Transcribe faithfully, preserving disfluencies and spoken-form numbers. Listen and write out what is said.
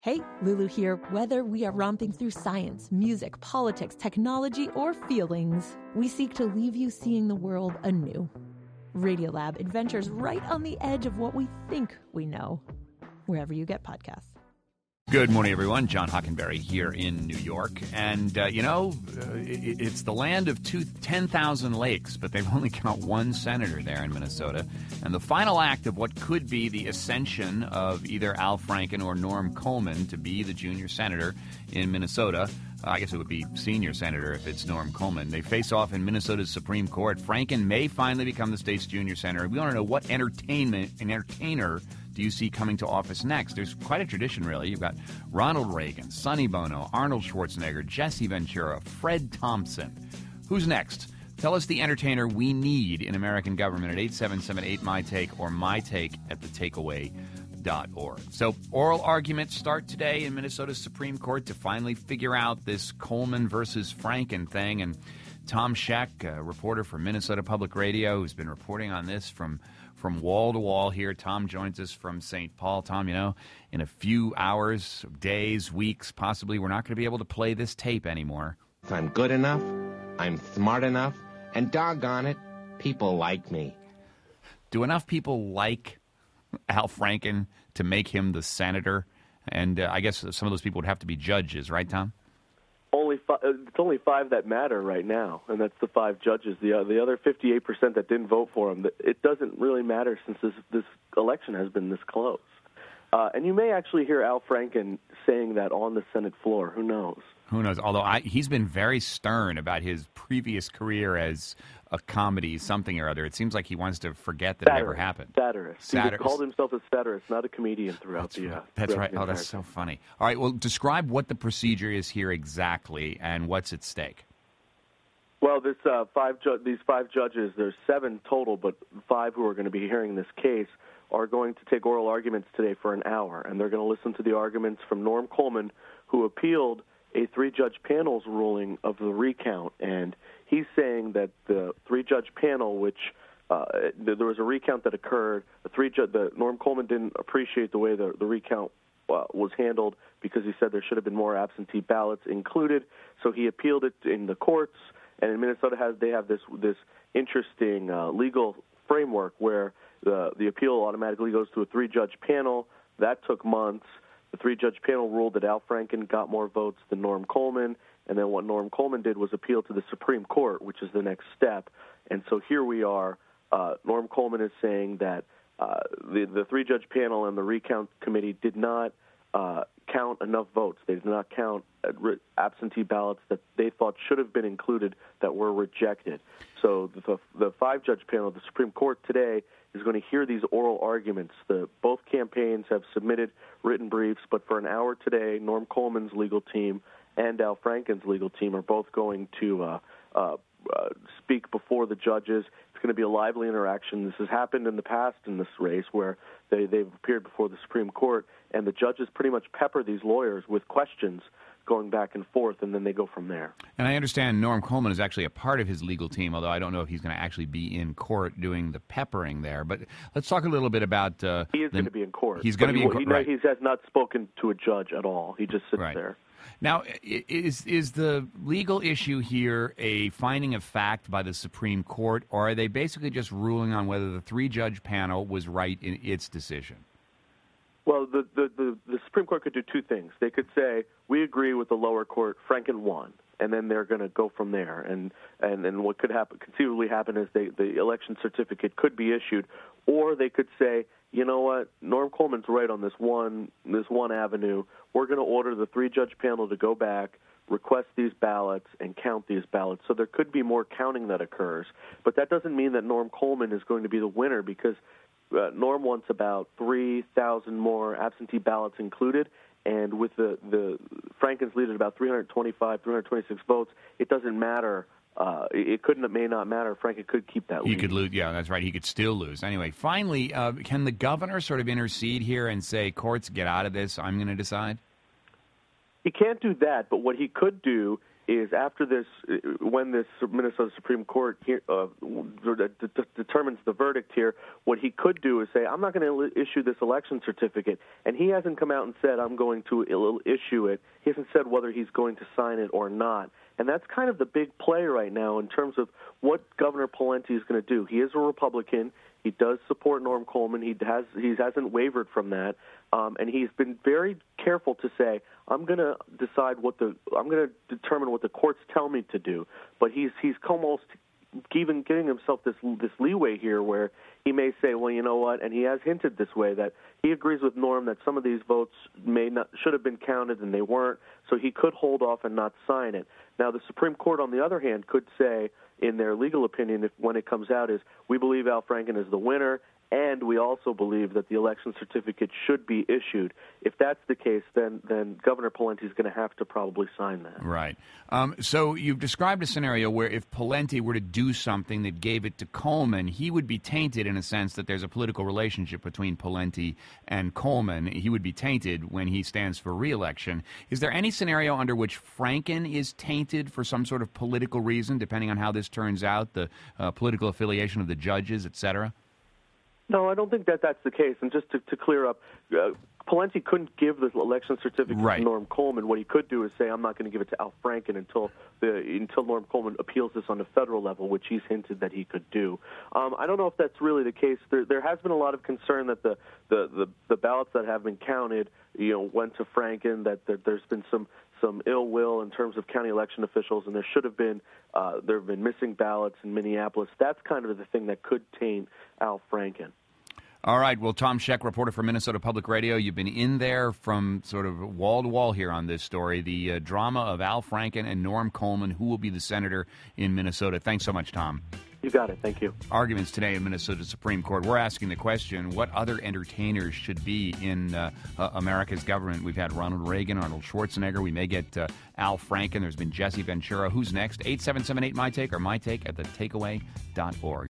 Hey, Lulu here. Whether we are romping through science, music, politics, technology, or feelings, we seek to leave you seeing the world anew. Radiolab adventures right on the edge of what we think we know, wherever you get podcasts. Good morning, everyone. John Hockenberry here in New York. And, uh, you know, uh, it, it's the land of two, ten thousand lakes, but they've only got one senator there in Minnesota. And the final act of what could be the ascension of either Al Franken or Norm Coleman to be the junior senator in Minnesota. Uh, I guess it would be senior senator if it's Norm Coleman. They face off in Minnesota's Supreme Court. Franken may finally become the state's junior senator. We want to know what entertainment, an entertainer do you see coming to office next? There's quite a tradition, really. You've got Ronald Reagan, Sonny Bono, Arnold Schwarzenegger, Jesse Ventura, Fred Thompson. Who's next? Tell us the entertainer we need in American government at eight seven seven eight my take or my take at the takeaway dot org. So oral arguments start today in Minnesota's Supreme Court to finally figure out this Coleman versus Franken thing. And Tom Scheck, a reporter for Minnesota Public Radio, who's been reporting on this from From wall to wall here. Tom joins us from Saint Paul. Tom, you know, in a few hours, days, weeks, possibly, we're not going to be able to play this tape anymore. If I'm good enough, I'm smart enough, and doggone it, people like me. Do enough people like Al Franken to make him the senator? And uh, I guess some of those people would have to be judges, right, Tom? Only five, it's only five that matter right now, and that's the five judges. The uh, the other fifty-eight percent that didn't vote for him, it doesn't really matter since this this election has been this close. Uh, and you may actually hear Al Franken saying that on the Senate floor. Who knows? Who knows? Although I, he's been very stern about his previous career as a comedy something or other. It seems like he wants to forget that satirist, it ever happened. Satirist. Satirist. He called himself a satirist, not a comedian throughout that's the right. uh, That's throughout right. the Oh, that's so funny. All right, well, describe what the procedure is here exactly and what's at stake. Well, this uh, five ju- these five judges, there's seven total, but five who are going to be hearing this case are going to take oral arguments today for an hour, and they're going to listen to the arguments from Norm Coleman, who appealed a three-judge panel's ruling of the recount, and he's saying that the three-judge panel, which uh, there was a recount that occurred, the three-judge, the Norm Coleman didn't appreciate the way the, the recount uh, was handled because he said there should have been more absentee ballots included, so he appealed it in the courts. And in Minnesota, has they have this this interesting uh, legal framework where the the appeal automatically goes to a three-judge panel. That took months. The three-judge panel ruled that Al Franken got more votes than Norm Coleman, and then what Norm Coleman did was appeal to the Supreme Court, which is the next step. And so here we are. Uh, Norm Coleman is saying that uh, the, the three-judge panel and the recount committee did not uh, count enough votes. They did not count absentee ballots that they thought should have been included that were rejected. So the, the five-judge panel of the Supreme Court today is going to hear these oral arguments. The, both campaigns have submitted written briefs, but for an hour today, Norm Coleman's legal team and Al Franken's legal team are both going to uh, uh, uh, speak before the judges. It's going to be a lively interaction. This has happened in the past in this race where they, they've appeared before the Supreme Court, and the judges pretty much pepper these lawyers with questions going back and forth, and then they go from there. And I understand Norm Coleman is actually a part of his legal team, although I don't know if he's going to actually be in court doing the peppering there. But let's talk a little bit about... Uh, he is the, going to be in court. He's going to be he, in court, he, right. He has not spoken to a judge at all. He just sits right. there. Now, is is the legal issue here a finding of fact by the Supreme Court, or are they basically just ruling on whether the three-judge panel was right in its decision? Well, the, the, the, the Supreme Court could do two things. They could say, we agree with the lower court, Franken won, and then they're going to go from there. And, and, and what could happen, conceivably happen is they, the election certificate could be issued, or they could say, you know what, Norm Coleman's right on this one, this one avenue. We're going to order the three-judge panel to go back, request these ballots, and count these ballots. So there could be more counting that occurs. But that doesn't mean that Norm Coleman is going to be the winner because Uh, Norm wants about three thousand more absentee ballots included, and with the, the Franken's lead at about three hundred twenty-five, three hundred twenty-six votes, it doesn't matter. Uh, it could it may not matter. Franken could keep that lead. He could lose. Yeah, that's right. He could still lose. Anyway, finally, uh, can the governor sort of intercede here and say, courts, get out of this, I'm going to decide? He can't do that, but what he could do is after this, when this Minnesota Supreme Court here, uh, d- d- determines the verdict here, what he could do is say, I'm not going to issue this election certificate. And he hasn't come out and said, I'm going to issue it. He hasn't said whether he's going to sign it or not. And that's kind of the big play right now in terms of what Governor Pawlenty is going to do. He is a Republican. He does support Norm Coleman. He has he hasn't wavered from that, um, and he's been very careful to say, "I'm going to decide what the I'm going to determine what the courts tell me to do." But he's he's almost even giving himself this this leeway here, where he may say, "Well, you know what?" And he has hinted this way that he agrees with Norm that some of these votes may not should have been counted and they weren't, so he could hold off and not sign it. Now, the Supreme Court, on the other hand, could say, in their legal opinion, if when it comes out, is we believe Al Franken is the winner, and we also believe that the election certificate should be issued. If that's the case, then then Governor Pawlenty is going to have to probably sign that. Right. Um, so you've described a scenario where if Pawlenty were to do something that gave it to Coleman, he would be tainted in a sense that there's a political relationship between Pawlenty and Coleman. He would be tainted when he stands for re-election. Is there any scenario under which Franken is tainted for some sort of political reason, depending on how this turns out, the uh, political affiliation of the judges, et cetera? No, I don't think that that's the case. And just to, to clear up, uh, Pawlenty couldn't give the election certificate right. to Norm Coleman. What he could do is say, I'm not going to give it to Al Franken until the until Norm Coleman appeals this on the federal level, which he's hinted that he could do. Um, I don't know if that's really the case. There, there has been a lot of concern that the, the, the, the ballots that have been counted, you know, went to Franken, that, that there's been some some ill will in terms of county election officials, and there should have been uh, there have been missing ballots in Minneapolis. That's kind of the thing that could taint Al Franken. All right. Well, Tom Scheck, reporter for Minnesota Public Radio, you've been in there from sort of wall to wall here on this story, the uh, drama of Al Franken and Norm Coleman, who will be the senator in Minnesota. Thanks so much, Tom. You got it. Thank you. Arguments today in Minnesota Supreme Court. We're asking the question, what other entertainers should be in uh, uh, America's government? We've had Ronald Reagan, Arnold Schwarzenegger. We may get uh, Al Franken. There's been Jesse Ventura. Who's next? eight seven seven eight, my take or my take at the takeaway dot org.